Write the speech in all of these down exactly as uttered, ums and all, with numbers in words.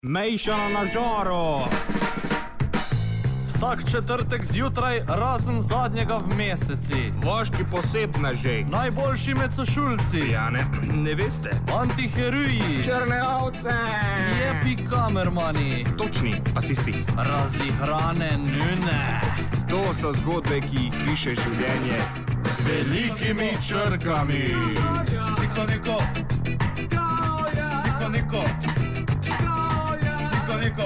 Mejšano na žaru. Vsak četrtek zjutraj, razen zadnjega v meseci. Vaški posebneži. Najboljši med sošulci. Ja, ne, ne veste. Antiheroji. Črne ovce. Lepi kamermani. Točni pasisti. Razihrane nune. To so zgodbe, ki jih piše življenje z velikimi črkami. Niko, niko. Niko, niko. Niko, niko.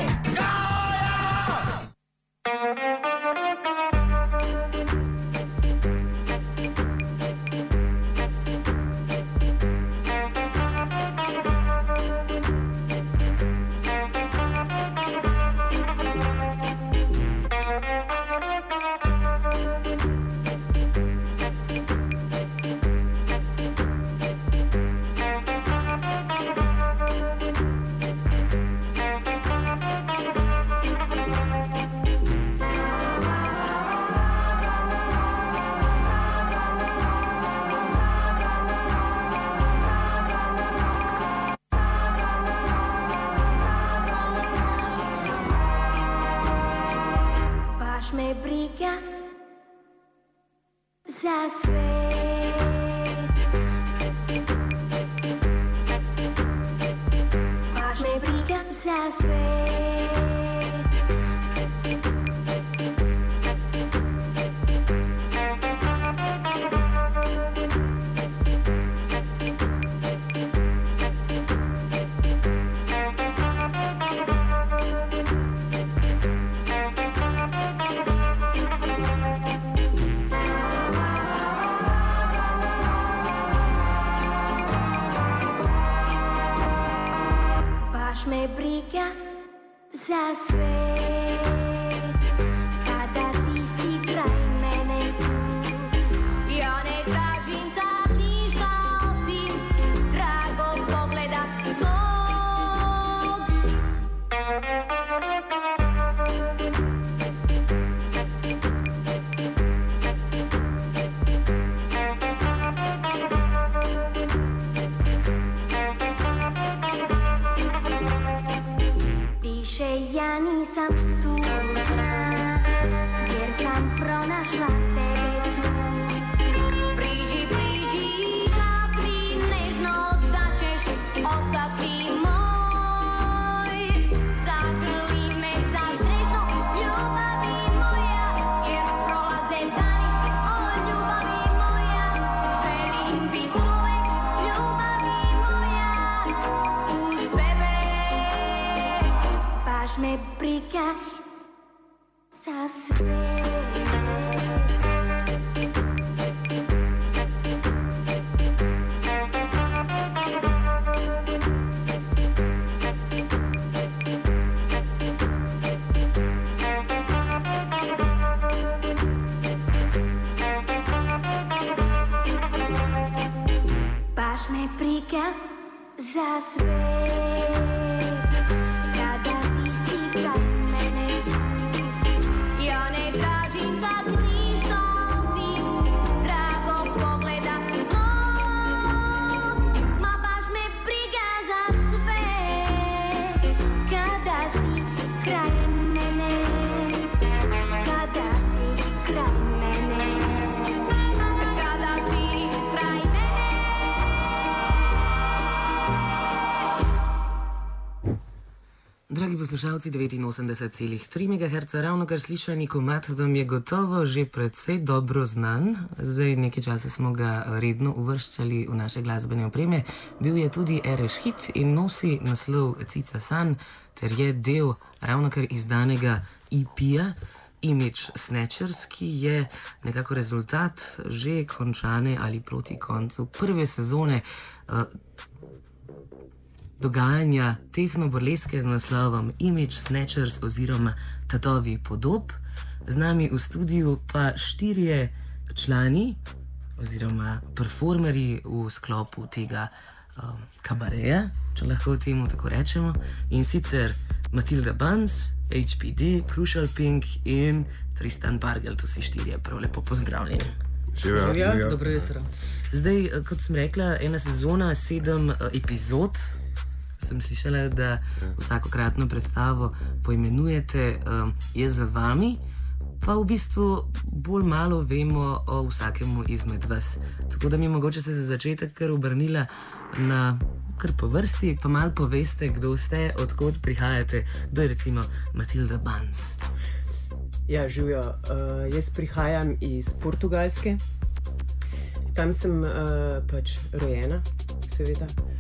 Dragi poslušalci, devetinosemdeset celih tri megaherca, ravno kar slišani komad vam je gotovo že precej dobro znan. Zdaj nekaj časa smo ga redno uvrščali v naše glasbene opreme. Bil je tudi Ereš hit in nosi naslov Cica San, ter je del ravno kar izdanega E P-ja Image Snatchers, ki je nekako rezultat že končane ali proti koncu prve sezone uh, dogajanja tehnoburleske z naslovom Image Snatchers oziroma Tatovi podob. Z nami v studiu pa štirje člani oziroma performerji v sklopu tega um, kabareja, če lahko temu tako rečemo, in sicer Matilda Buns, H P D, Crucial Pink in Tristan Bargeld, vsi štirje prav lepo pozdravljeni. Živijo, dobro jutro. Zdaj, kot sem rekla, ena sezona, sedem uh, epizod. sem slišala, da vsakokratno predstavo poimenujete um, Je za vami, pa v bistvu bolj malo vemo o vsakemu izmed vas. Tako da mi mogoče se za začetek kar obrnila na kar po vrsti, pa malo poveste, kdo ste, odkot prihajate, kdo je recimo Matilda Banz. Ja, živijo. Uh, jaz prihajam iz Portugalske. Tam sem uh, pač rojena, seveda.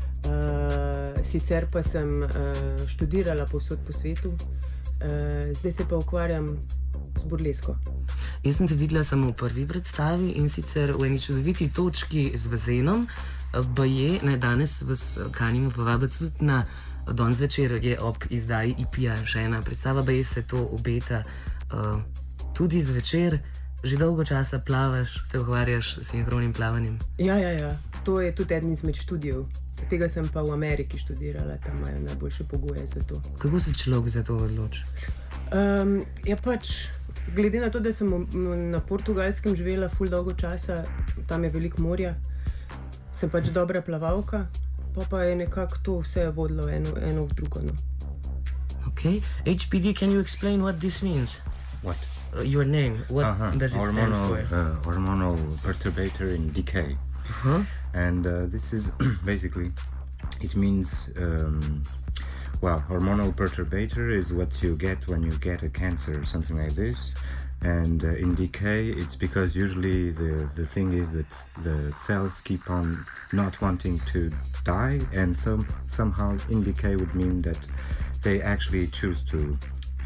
Uh, sicer pa sem uh, študirala povsod po svetu, uh, zdaj se pa ukvarjam s burlesko. Jaz sem te videla samo v prvi predstavi in sicer v eni čudoviti točki z bazenom. Baje, naj danes vas kanimo povabiti tudi na danes večer, je ob izdaji I P-ja še ena predstava, baje se to obeta uh, tudi zvečer. Že dolgo časa plavaš, se ukvarjaš s sinhronim plavanjem? Ja, ja, ja. To je tudi eden izmed študijev. Tega sem pa v Ameriki študirala, tam imajo najboljše pogoje za to. Kako se človek za to odloči? Um, ja, pač, glede na to, da sem na Portugalskem živela ful dolgo časa, tam je veliko morja, sem pač dobra plavalka, pa pa je nekako to vse vodilo eno, eno v drugo. No. Ok. H P D, can you explain what this means? What? Uh, your name, what uh-huh. does it hormonal, stand for? Uh, hormonal perturbator in decay. Uh-huh. And uh, this is basically, it means, um, well, hormonal perturbator is what you get when you get a cancer or something like this. And uh, in decay, it's because usually the, the thing is that the cells keep on not wanting to die, and some, somehow in decay would mean that they actually choose to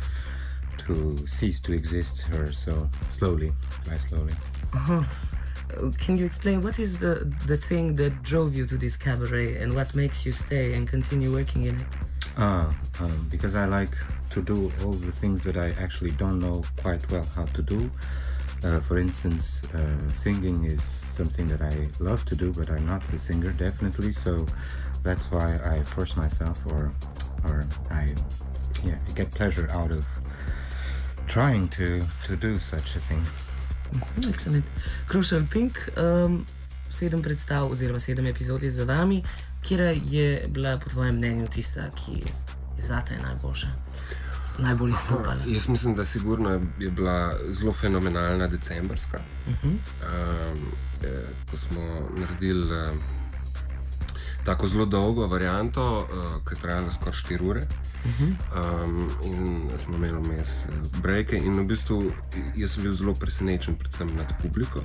to cease to exist, or so slowly, by slowly. Uh-huh. Uh, can you explain what is the, the thing that drove you to this cabaret and what makes you stay and continue working in it? Ah, um, because I like to do all the things that I actually don't know quite well how to do. Uh, for instance, uh, singing is something that I love to do, but I'm not a singer, definitely, so that's why I force myself, or, or I yeah, get pleasure out of trying to, to do such a thing. Mm-hmm, excellent. Crucial Pink, um, sedem predstav oziroma sedem epizod je za vami. Kjera je bila po tvojem mnenju tista, ki je zate najboljša, najbolj izstopala? Jaz mislim, da sigurno je bila zelo fenomenalna decembrska. Uh-huh. um, eh, ko smo naredili eh, tako zelo dolgo varianto, uh, ki je trajala skoraj štiri ure. Uh-huh. um, in smo imeli vmes brejke in v bistvu jaz sem bil zelo presenečen predvsem nad publiko,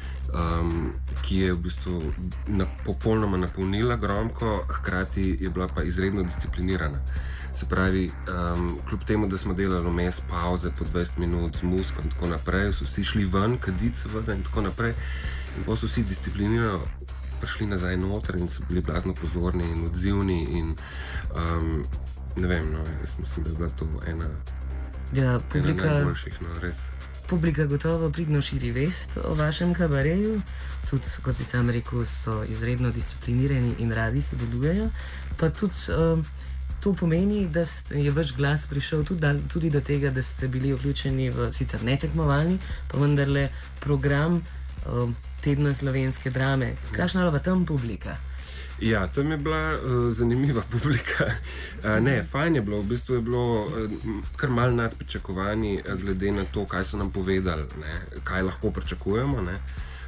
um, ki je v bistvu na, popolnoma napolnila gromko, hkrati je bila pa izredno disciplinirana. Se pravi, um, kljub temu, da smo delali vmes pauze po dvajset minut z muziko in tako naprej, so vsi šli ven, kadit seveda in tako naprej, in pa so vsi disciplinirano prišli nazaj noter in so bili blazno pozorni in odzivni in um, ne vem, no, jaz mislim, da je bila to ena, ja, publika, ena najboljših, no, res. Publika gotovo pridno širi vest o vašem kabareju, tudi, kot si sam rekel, so izredno disciplinirani in radi sodelujejo, pa tudi um, to pomeni, da je vaš glas prišel tudi, da, tudi do tega, da ste bili vključeni v sicer netekmovalni, pa vendarle program um, Tedna slovenske drame. Kakšna je bila tam publika? Ja, tam je bila uh, zanimiva publika. Uh, ne, fajn je bilo, v bistvu je bilo uh, kar malo nad pričakovanji, uh, glede na to, kaj so nam povedali, ne, kaj lahko pričakujemo. Ne.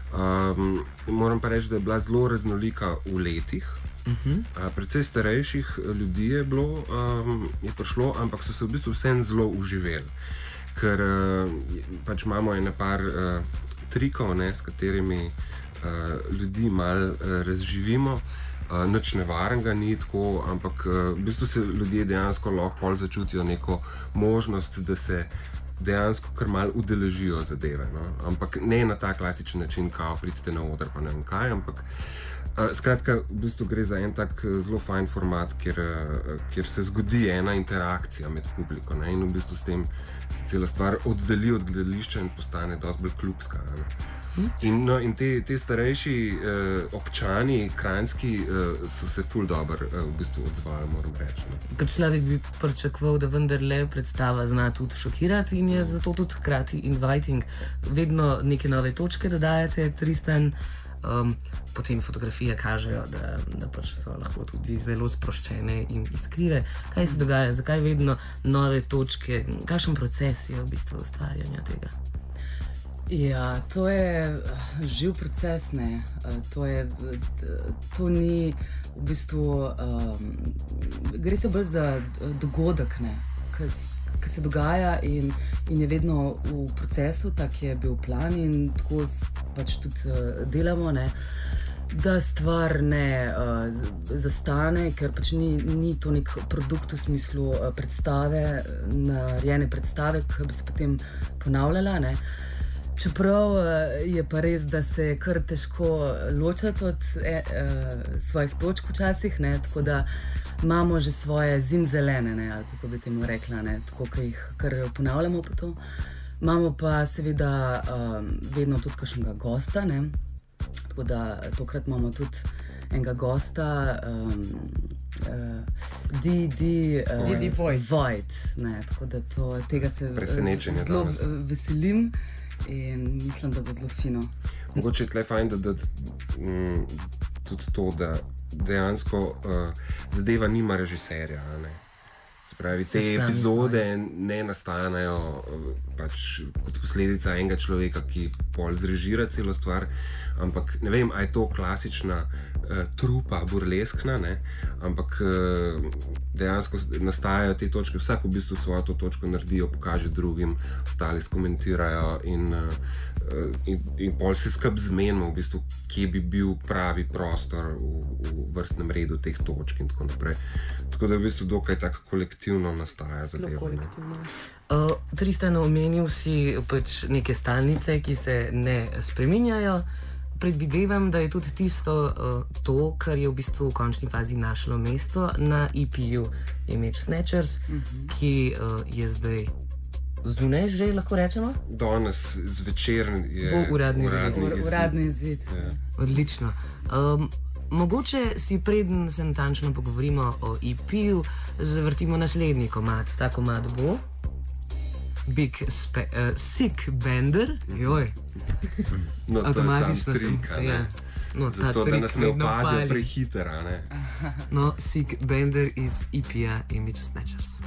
Um, moram pa reči, da je bila zelo raznolika v letih. Uh-huh. Uh, predvsej starejših ljudi je bilo, um, je prišlo, ampak so se v bistvu vsem zelo uživeli. Ker uh, pač imamo ene par uh, trikov, ne, s katerimi uh, ljudi malo uh, razživimo. Uh, nič nevarnega ni tako, ampak uh, v bistvu se ljudje dejansko lahko pol začutijo neko možnost, da se dejansko kar malo udeležijo zadeve. No? Ampak ne na ta klasičen način, kao pridite na oder pa ne vem kaj, ampak uh, skratka, v bistvu gre za en tak zelo fajn format, kjer, uh, kjer se zgodi ena interakcija med publiko, ne? In v bistvu s tem se cela stvar oddeli od gledališča in postane dosti bolj klubska. Ne? In, no, in te, te starejši eh, občani, kranjski, eh, so se ful dobro eh, v bistvu odzvali, moram reči. No. Ker človek bi pričakoval, da vendarle predstava zna tudi šokirati in je zato tudi hkrati inviting. Vedno neke nove točke dodajate, Tristan. Um, potem fotografije kažejo, da, da pač so lahko tudi zelo sproščene in iskrive. Kaj se dogaja, zakaj vedno nove točke, kakšen proces je v bistvu ustvarjanja tega? Ja, to je živ proces, ne. To je, to ni v bistvu, um, gre se bolj za dogodek, ne, ki se dogaja in, in je vedno v procesu, tak je bil plan in tako pač tudi uh, delamo, ne, da stvar ne uh, zastane, ker pač ni, ni to nek produkt v smislu uh, predstave, narejene predstave, ki bi se potem ponavljala, ne. Čeprav je pa res, da se je kar težko ločati od e, e, svojih točk včasih, ne, tako da imamo že svoje zimzelene, ne, ali kako bi temu rekla, ne, tako, ki jih kar ponavljamo po to. Imamo pa seveda um, vedno tudi kakšnega gosta, ne, tako da tokrat imamo tudi enega gosta, um, uh, D D uh, Void, ne, tako da to, tega se zelo veselim. In mislim, da bo zelo fino. Mogoče je tle fajn, da, da m, tudi to, da dejansko uh, zadeva nima režiserja. Ne? Se pravi, te epizode ne nastajajo uh, pač kot posledica enega človeka, ki pol zrežira celo stvar, ampak ne vem, a je to klasična uh, trupa, burleskna, ne? Ampak uh, dejansko nastajajo te točke, vsak v bistvu svojo to točko naredijo, pokaže drugim, ostali skomentirajo in, uh, in, in pol se skrb zmenimo, v bistvu, kje bi bil pravi prostor v, v vrstnem redu teh točk in tako naprej. Tako da v bistvu dokaj tako kolektivno nastaja zadeva. Uh, Tristan, omenil si pač neke stalnice, ki se ne spreminjajo. Predvidevam, da je tudi tisto, uh, to, kar je v bistvu v končni fazi našlo mesto na E P U Image Snatchers, uh-huh. ki uh, je zdaj zunaj, že lahko rečemo? Danes zvečer je bo uradni, uradni izid. izid. Uradni izid. Ja. Odlično. Um, mogoče si preden se natančno pogovorimo o E P U, zavrtimo naslednji komad. Ta komad bo Big Spe uh, Sick Bender. Joj. No, avtomatično sem. Ja. No, zato, da nas ne opazijo prehitera, ne? No, Sick Bender iz E P A Image Snatchers.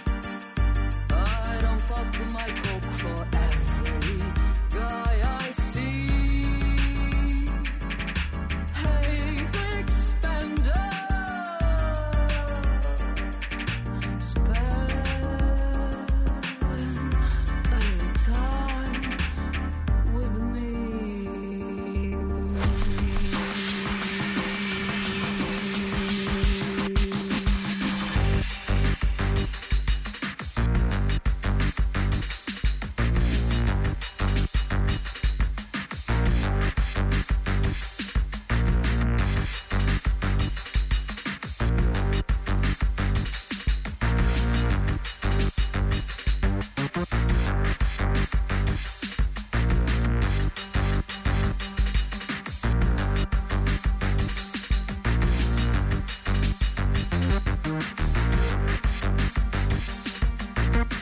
I see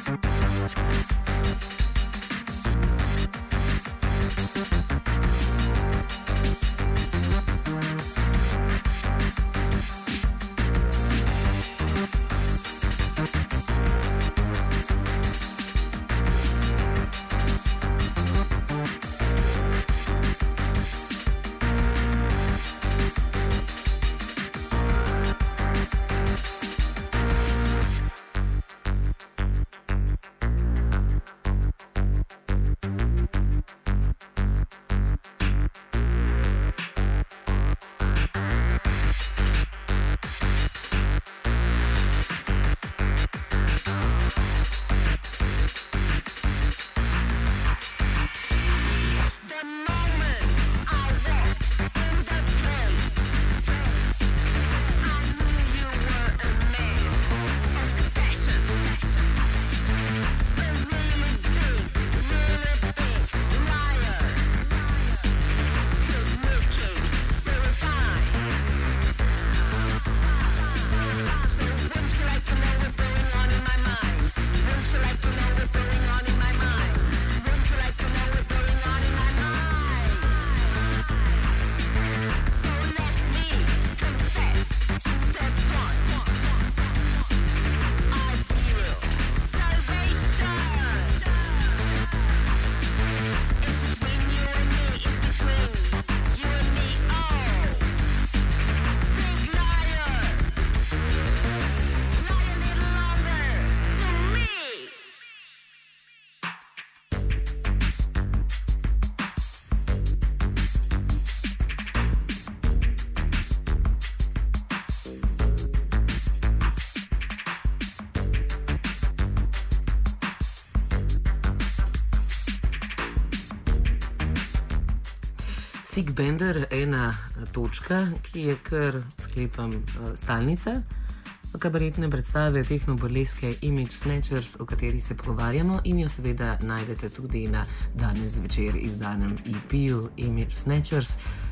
Sig Bender, ena točka, ki je kar, sklepam, stalnica kabaretne predstave tehnoburleske Image Snatchers, o kateri se pogovarjamo in jo seveda najdete tudi na danes zvečer izdanem E P-ju Image Snatchers,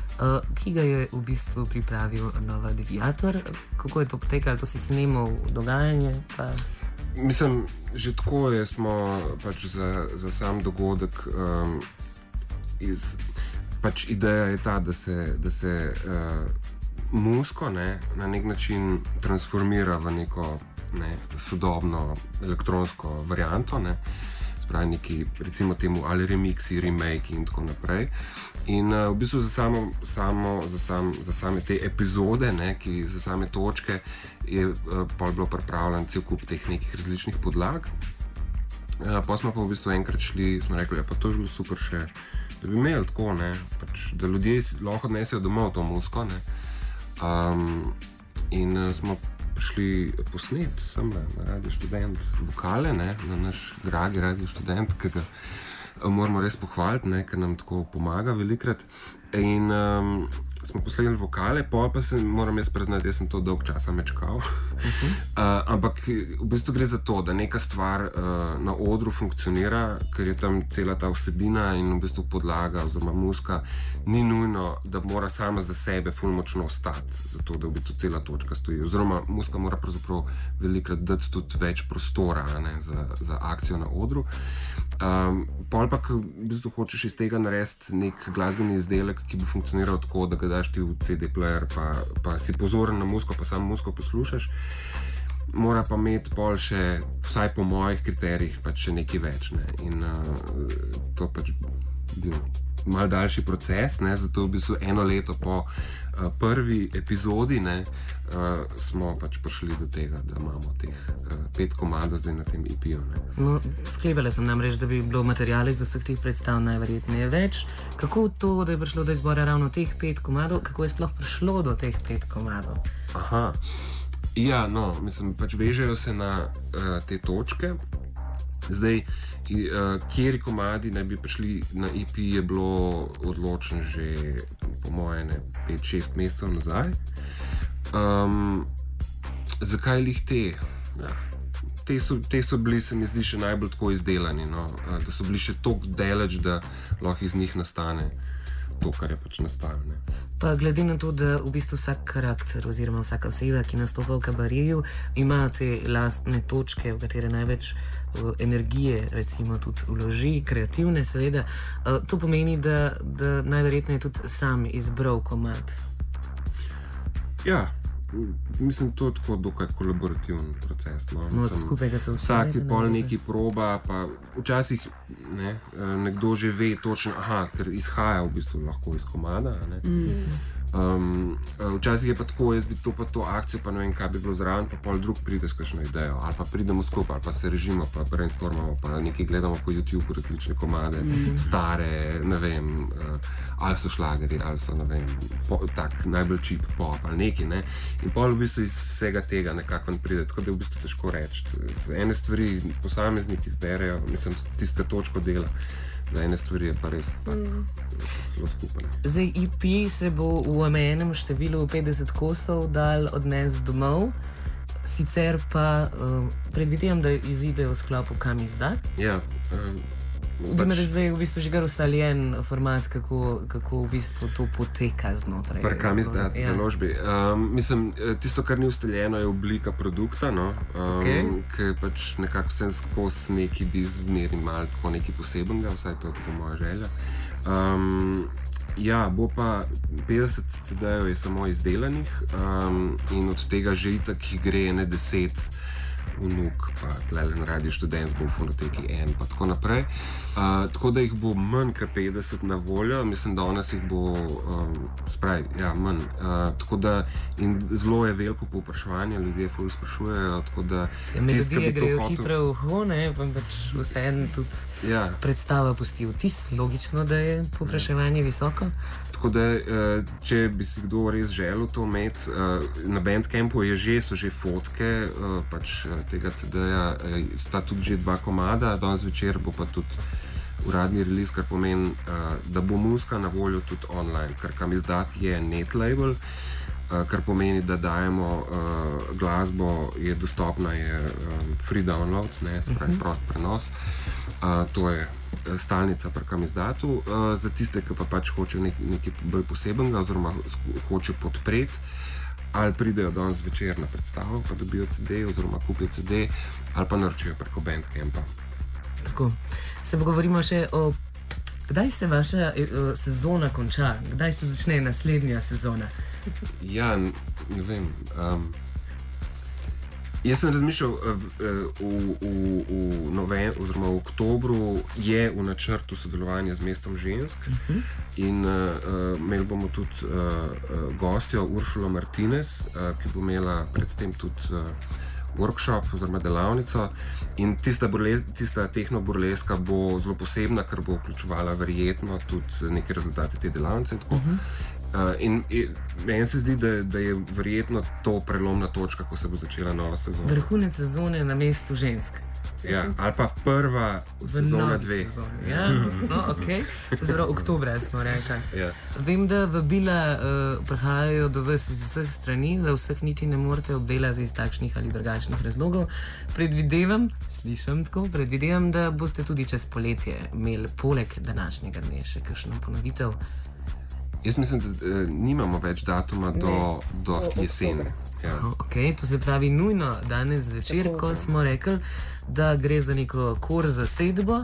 ki ga je v bistvu pripravil Nova Deviator. Kako je to potekalo? To si snemal dogajanje? Pa... Mislim, že tako je, smo pač za, za sam dogodek um, iz... Pač ideja je ta, da se, da se uh, muziko ne, na nek način transformira v neko ne, sodobno elektronsko varianto, ne, spravi neki, recimo temu, ali remixi, remake in tako naprej. In uh, v bistvu za, samo, samo, za, sam, za same te epizode, ne, ki, za same točke, je uh, pol bilo pripravljen cel kup teh nekih različnih podlag. Uh, pa smo pa v bistvu enkrat šli, smo rekli, ja, pa to je bilo super še, da bi imeli tako, ne, pač, da ljudje lahko odnesejo domov to muziko, ne. Um, in uh, smo prišli posnet sem na Radio Študent vokale, ne, na naš dragi Radio Študent, ki ga uh, moramo res pohvaliti, ne, ker nam tako pomaga velikrat. In um, smo posledili vokale, pa pa se moram jaz priznati, jaz sem to dolg časa mečkal. Uh-huh. uh, ampak v bistvu gre za to, da neka stvar uh, na odru funkcionira, ker je tam cela ta vsebina in v bistvu podlaga oziroma muzika ni nujno, da mora sama za sebe ful močno ostati, zato da v bistvu cela točka stoji. Oziroma muzika mora pravzaprav velikrat dati tudi več prostora, ne, za, za akcijo na odru. Um, pol pa, ko v bistvu hočeš iz tega narediti nek glasbeni izdelek, ki bo funkcioniral tako, da ga daš ti v C D player, pa, pa si pozoren na muziko, pa samo muziko poslušaš, mora pa imeti pol še, vsaj po mojih kriterijih, pač še nekaj več, ne. In uh, to pač bil mal daljši proces, ne, zato v bistvu eno leto po uh, prvi epizodi, ne, uh, smo pač prišli do tega, da imamo teh uh, pet komadov zdaj na tem E P-ju, ne. No, sklepala sem namreč, da bi bilo materiali za vseh teh predstav najverjetneje več. Kako to, da je prišlo do izbora ravno teh pet komadov, kako je sploh prišlo do teh pet komadov? Aha, ja, no, mislim, pač vežejo se na uh, te točke. Zdaj, uh, kjeri komadi naj bi prišli na E P, je bilo odločen že po moje ne pet šest mesecev nazaj. Um, zakaj lih te? Ja, te, so, te so bili, se mi zdi, še najbolj tako izdelani, no? uh, da so bili še toliko daleč, da lahko iz njih nastane to, kar je pač nastalo. Pa glede na to, da v bistvu vsak karakter oziroma vsaka oseba, ki nastopa v kabareju, ima te lastne točke, v katere največ uh, energije recimo tudi vloži, kreativne seveda, uh, to pomeni, da, da najverjetneje tudi sam izbral komad. Ja, mislim, to je tako dokaj kolaborativen proces. No. No, Mislim, skupaj ga se vsak je ustvarja, pol ne, neki proba, pa včasih ne, nekdo že ve točno, aha, ker izhaja v bistvu lahko iz komada. Ne. Um, včasih je pa tako, jaz bi to pa to akcijo, pa ne vem, kaj bi bilo zraven, pa pol drug pride s kakšno idejo, ali pa pridemo skupaj, ali pa se režimo, pa brainstormamo, pa nekaj gledamo po YouTubeu različne komade, mm. stare, ne vem, uh, ali so šlagerji, ali so, ne vem, po, tak najbolj cheap pop, ali neki, ne. In pol v bistvu iz vsega tega nekako pride, tako da je v bistvu težko reči. Z ene stvari posamezniki izberejo, mislim, tisto točko dela. Za ene stvari je pa res tak, mm. zelo skupaj. Zdaj, E P se bo v omejenem številu petdeset kosov dal odnesti domov, sicer pa uh, predvidevam, da izide v sklopu Kam izdat. Ja, um, Vem, da je zdaj v bistvu že kar ustaljen format, kako, kako v bistvu to poteka znotraj. Pri Kam izdat ja. založbi. Um, mislim, tisto, kar ni ustaljeno, je oblika produkta, no? um, Okay. Ker pač nekako vsem skozi neki bi zmeri malo tako nekaj posebenega, vsaj to je tako moja želja. Um, ja, bo pa petdeset C D-jev je samo izdelanih um, in od tega že itak jih gre ene deset vnuk, pa tlele na Radiu Študent bo v fonoteki en, pa tako naprej. Uh, tako da jih bo manj kot petdeset na voljo, mislim, da danes jih bo, um, spravi, ja, manj. Uh, tako da, in zelo je veliko povpraševanje, ljudje ful sprašujejo, tako da... Ja, melodije grejo hotel... hitro v uho, ne, pa pač vseeno tudi ja. predstava pusti vtis, logično, da je povpraševanje visoko. Tako da, če bi si kdo res želel to imeti, na Bandcampu je že, so že fotke pač tega C D-ja, sta tudi že dva komada, danes večer bo pa tudi uradni release, kar pomeni, da bo muzika na voljo tudi online, ker Kam izdat je net label, kar pomeni, da dajemo glasbo, je dostopna, je free download, ne, spravi prost prenos. To je stalnica pri Kam izdatu, uh, za tiste, ki pa pač hočejo nek, nekaj bolj posebenega oziroma hočejo podpreti, ali pridejo danes večer na predstavo, pa dobijo C D oziroma kupijo C D, ali pa naročijo preko Bandcampa. Tako, se pogovorimo še o, kdaj se vaša uh, sezona konča, kdaj se začne naslednja sezona? Ja, ne vem. Um, Jaz sem razmišljal, v, v, v, v, noven, oziroma v oktobru je v načrtu sodelovanje z Mestom žensk uh-huh. in uh, imeli bomo tudi uh, gostjo Uršulo Martinez, uh, ki bo imela predtem tudi uh, workshop oziroma delavnico in tista, burles, tista tehno-burleska bo zelo posebna, ker bo vključevala verjetno tudi neke rezultate te delavnice. Uh, in, in meni se zdi, da, da je verjetno to prelomna točka, ko se bo začela nova sezona. Vrhunec sezone na Mestu žensk. Ja, ali pa prva sezona dve. Ja, no, ok. Zelo oktobra smo rekli. Ja. Vem, da vabila uh, prihajajo do vas iz vseh strani, da vseh niti ne morete obdelati iz takšnih ali drugačnih razlogov. Predvidevam, slišim tako, predvidevam, da boste tudi čez poletje imeli poleg današnjega dne še kakšno ponovitev. Jaz mislim, da uh, nimamo več datuma do, do jeseni. Ja. Okay, to se pravi nujno danes zvečer, ko smo rekli, da gre za neko kor zasedbo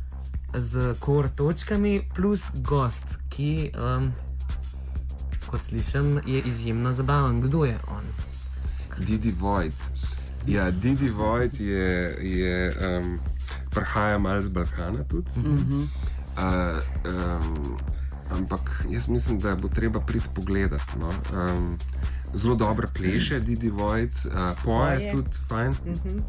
z kor točkami plus gost, ki, um, kot slišim, je izjemno zabaven. Kdo je on? Didi Void. Ja, Didi Void je, je um, prihaja malo z Balkana tudi. Mm-hmm. Uh, um, ampak jaz mislim, da bo treba priti pogledati. No? Um, zelo dobro pleše, Didi Void, uh, poje tudi fajn. Mm-hmm.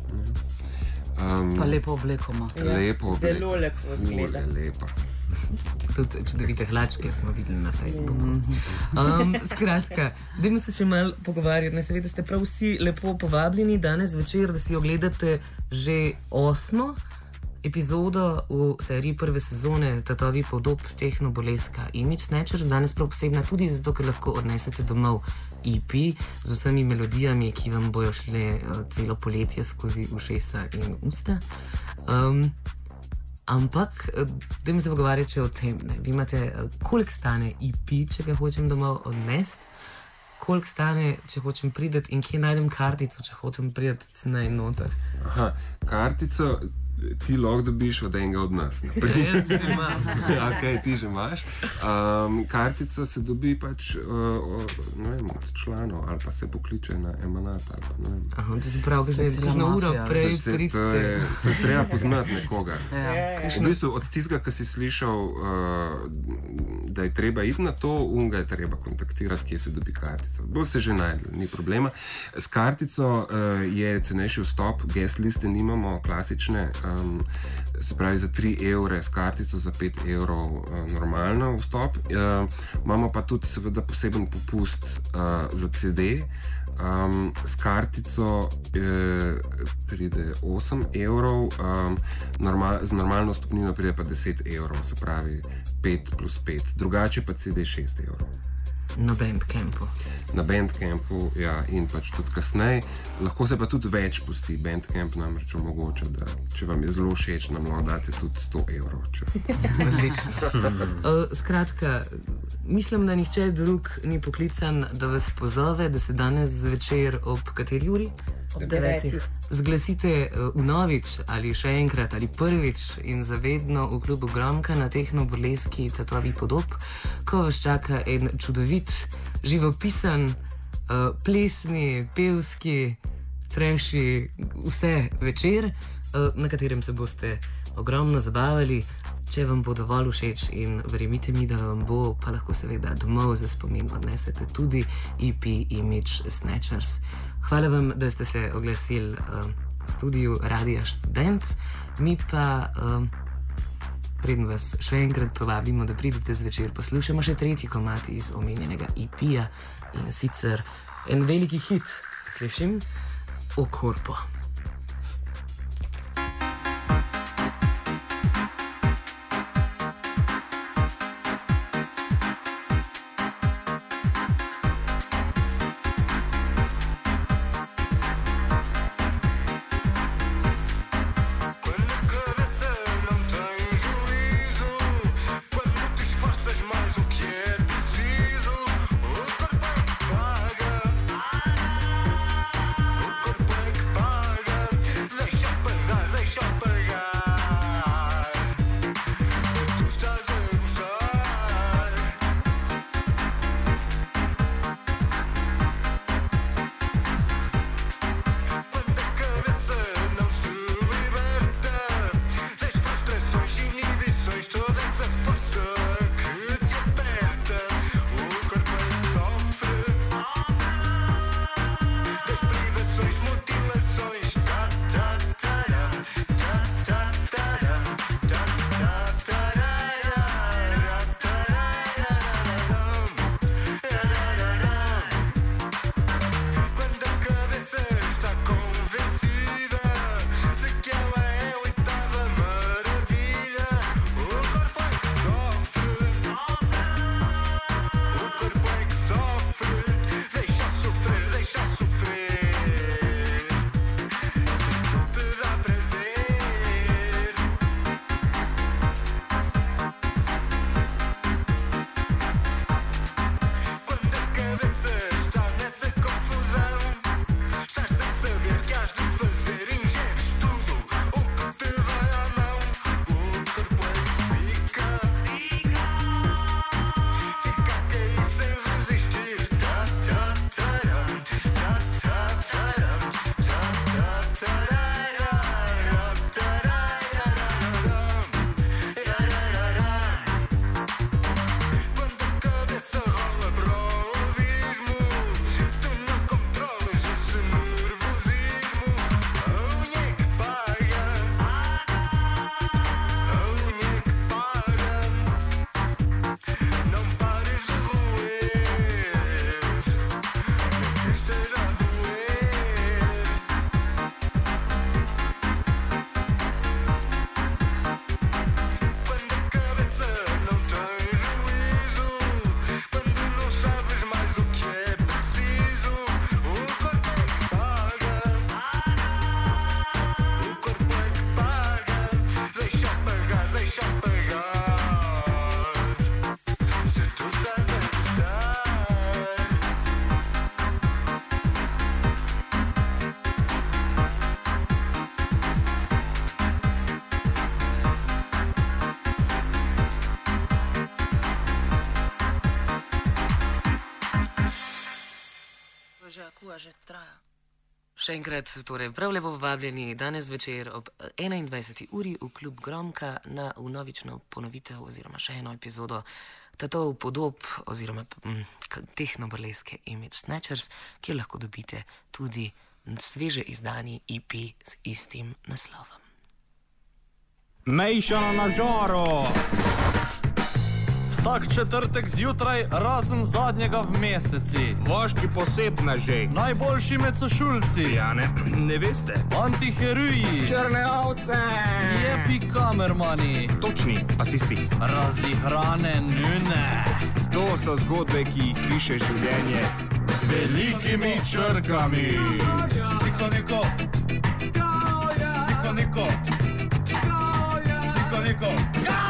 Um, pa lepo obleko ima. Lepo obleko. Zelo lepo izgleda. Lepa. Tudi čudovite hlačke smo videli na Facebooku. Um, skratka, dajmo se še malo pogovarjati. Ne, seveda ste prav vsi lepo povabljeni danes večer, da si ogledate že osmo epizodo v seriji prve sezone Tatovi podob Tehno-burleska Image Snatchers. Danes prav posebna tudi zato, ker lahko odnesete domov E P z vsemi melodijami, ki vam bojo šle uh, celo poletje skozi ušesa in usta. Um, Ampak, da mi se pogovarjati še o tem. Ne? Vi imate, koliko stane E P, če ga hočem domov odnesti, koliko stane, če hočem priti in kje najdem kartico, če hočem priti cena in noter. Aha, kartico ti lahko dobiš od enega od nas. Jaz že imam. Ok, ti že imaš. Um, kartica se dobi pač uh, ne vem, od članov ali pa se pokliče na emanat. Ali pa, ne vem. Aha, to se pravi, že kakšno uro prej To je, priste. to je treba poznati nekoga. Ja. V bistvu od tistega, ki si slišal, uh, da je treba iti na to, unga je treba kontaktirati, kje se dobi kartica. Bo se že najdel, ni problema. S kartico uh, je cenejši vstop, guest liste nimamo, klasične, um, se pravi za tri evre s kartico, za pet evrov uh, normalno vstop. Uh, imamo pa tudi seveda poseben popust uh, za C D. Um, s kartico eh, pride osem evrov, um, normal, z normalno stopnino pride pa deset evrov, se pravi pet plus pet, drugače pa C D šest evrov. Na Bandcampu. Na Bandcampu, ja, in pač tudi kasneje. Lahko se pa tudi več pusti. Bandcamp namreč omogoča, da če vam je zelo všeč, nam lahko date tudi sto evrov. Če... uh, skratka, mislim, da nihče drug ni poklican, da vas pozove, da se danes zvečer ob kateri uri Ob devetih. zglasite uh, vnovič ali še enkrat ali prvič in zavedno v klubu Gromka na tehnoburleski tatovi podob, ko vas čaka en čudovit, živopisen, uh, plesni, pevski, treši, vse večer, uh, na katerem se boste ogromno zabavali. Če vam bo dovolj všeč in verjemite mi, da vam bo, pa lahko seveda domov za spomin odnesete tudi E P Image Snatchers. Hvala vam, da ste se oglasili uh, v studiu Radia Študent. Mi pa, uh, preden vas še enkrat povabimo, da pridete zvečer, poslušamo še tretji komad iz omenjenega E P-ja in sicer en veliki hit, slišim, O Corpo. O corpo é que paga. ua že traja. Še enkrat, torej, prav lepo povabljeni danes večer ob enaindvajseti uri v klub Gromka na vnovično ponovitev oziroma še eno epizodo Tatov podob oziroma mm, tehnoburleske Image Snatchers, kjer lahko dobite tudi sveže izdani E P z istim naslovom. Mejšana na žaro! Vsak četrtek zjutraj, razen zadnjega v meseci. Vaški posebna že. Najboljši med sošulci. Ja, ne, ne veste. Antiheroji. Črne ovce. Jepi kamermani. Točni, pasisti. Razihrane nune. To so zgodbe, ki jih piše življenje Z velikimi črkami. Niko, niko. Niko, niko. Niko, niko.